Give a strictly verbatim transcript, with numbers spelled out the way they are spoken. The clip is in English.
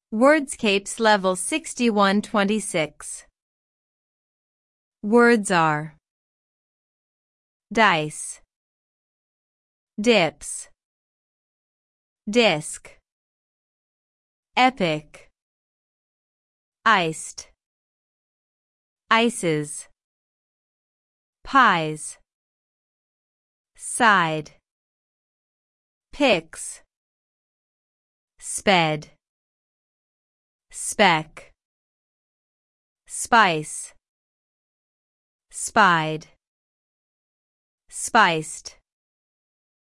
Wordscapes Level sixty-one twenty-six. Words are dice, dips, disc, epic, iced, ices, pies, side, picks, sped, spec, spice, spied, spiced.